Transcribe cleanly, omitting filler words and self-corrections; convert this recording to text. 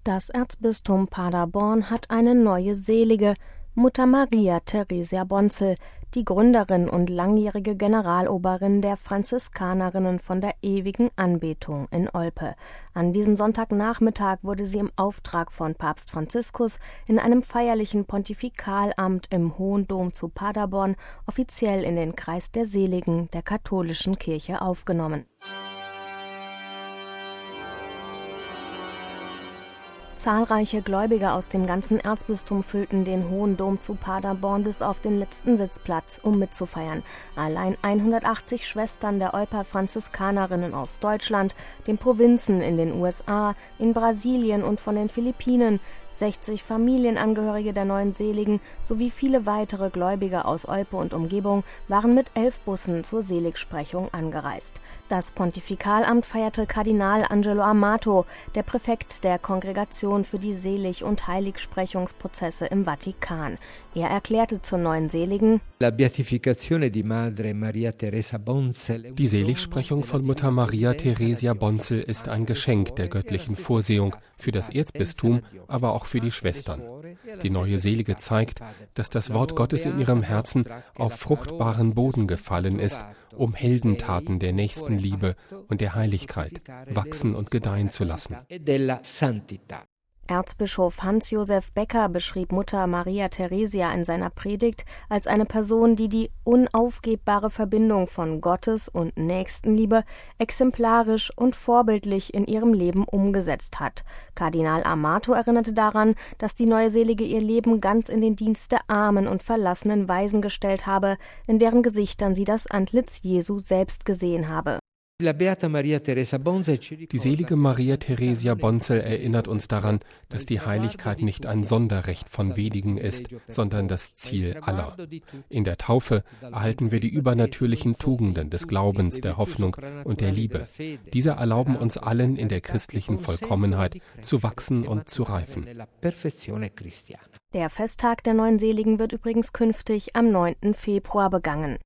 Das Erzbistum Paderborn hat eine neue Selige, Mutter Maria Theresia Bonzel, die Gründerin und langjährige Generaloberin der Franziskanerinnen von der ewigen Anbetung in Olpe. An diesem Sonntagnachmittag wurde sie im Auftrag von Papst Franziskus in einem feierlichen Pontifikalamt im Hohen Dom zu Paderborn offiziell in den Kreis der Seligen der katholischen Kirche aufgenommen. Zahlreiche Gläubige aus dem ganzen Erzbistum füllten den Hohen Dom zu Paderborn bis auf den letzten Sitzplatz, um mitzufeiern. Allein 180 Schwestern der Olper Franziskanerinnen aus Deutschland, den Provinzen in den USA, in Brasilien und von den Philippinen, 60 Familienangehörige der neuen Seligen sowie viele weitere Gläubige aus Olpe und Umgebung waren mit 11 Bussen zur Seligsprechung angereist. Das Pontifikalamt feierte Kardinal Angelo Amato, der Präfekt der Kongregation für die Selig- und Heiligsprechungsprozesse im Vatikan. Er erklärte zur neuen Seligen: Die Seligsprechung von Mutter Maria Theresia Bonzel ist ein Geschenk der göttlichen Vorsehung für das Erzbistum, aber auch für die Schwestern. Die neue Selige zeigt, dass das Wort Gottes in ihrem Herzen auf fruchtbaren Boden gefallen ist, um Heldentaten der Nächstenliebe und der Heiligkeit wachsen und gedeihen zu lassen. Erzbischof Hans-Josef Becker beschrieb Mutter Maria Theresia in seiner Predigt als eine Person, die die unaufgebbare Verbindung von Gottes- und Nächstenliebe exemplarisch und vorbildlich in ihrem Leben umgesetzt hat. Kardinal Amato erinnerte daran, dass die neue Selige ihr Leben ganz in den Dienst der armen und verlassenen Waisen gestellt habe, in deren Gesichtern sie das Antlitz Jesu selbst gesehen habe. Die selige Maria Theresia Bonzel erinnert uns daran, dass die Heiligkeit nicht ein Sonderrecht von wenigen ist, sondern das Ziel aller. In der Taufe erhalten wir die übernatürlichen Tugenden des Glaubens, der Hoffnung und der Liebe. Diese erlauben uns allen in der christlichen Vollkommenheit zu wachsen und zu reifen. Der Festtag der neuen Seligen wird übrigens künftig am 9. Februar begangen.